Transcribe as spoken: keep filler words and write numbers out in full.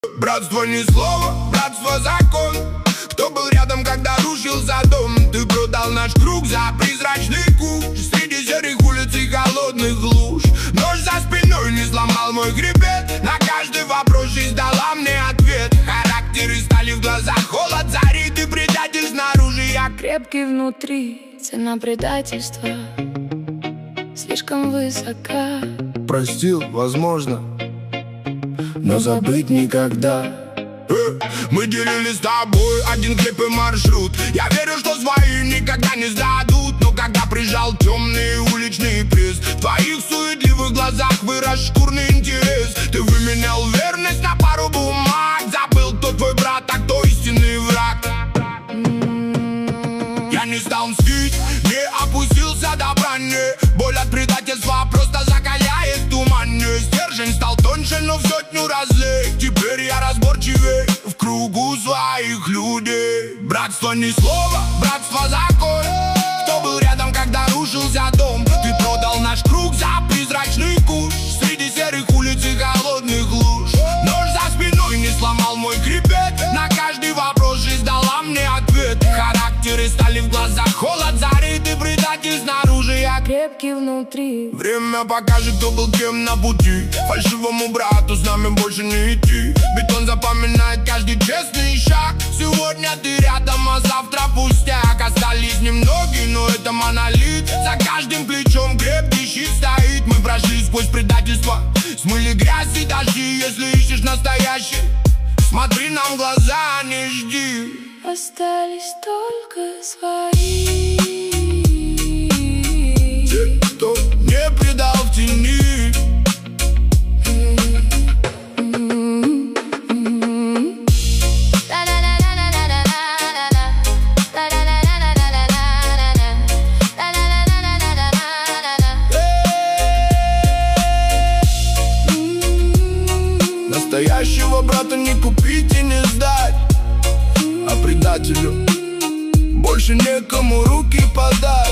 Братство не слово, братство закон. Кто был рядом, когда рушился дом? Ты продал наш круг за призрачный куш. Среди серых улиц и холодных луж. Нож за спиной не сломал мой хребет. На каждый вопрос жизнь дала мне ответ. Характеры стали в глазах, холод зарит и предатель снаружи. Я крепкий внутри, цена предательства слишком высока. Простил, возможно, но забыть никогда. Мы делили с тобой один хлеб и маршрут. Я верю, что свои никогда не сдадут. Но когда прижал темный уличный пресс, в твоих суетливых глазах вырос шкурный интерес. Ты выменял верность на пару бумаг. Забыл, кто твой брат, а кто истинный враг. Я не стал мстить, не опустился до брани. Боль от предательства просто закаляет тумане. Стержень стал тоньше, но в сотню разлей. Теперь я разборчивей в кругу своих людей. Братство не слово, братство закон. Кто был рядом, когда рушился дом? Ты продал наш круг за призрачный куш. Среди серых улиц и холодных луж. Нож за спиной не сломал мой хребет. На каждый вопрос жизнь дала мне ответ. Характеры стали в глазах, холод зарит и предатель снаружи. Я крепкий внутри. Время покажет, кто был кем на пути. Фальшивому брату с нами больше не идти. Бетон запоминает каждый честный шаг. Сегодня ты рядом, а завтра пустяк. Остались немногие, но это монолит. За каждым плечом крепкий щит стоит. Мы прошли сквозь предательство, смыли грязь и дожди. Если ищешь настоящий, смотри нам в глаза, не жди. Остались только свои, те, кто не предал в тени. Настоящего брата не купить и не сдать, а предателю больше некому руки подать.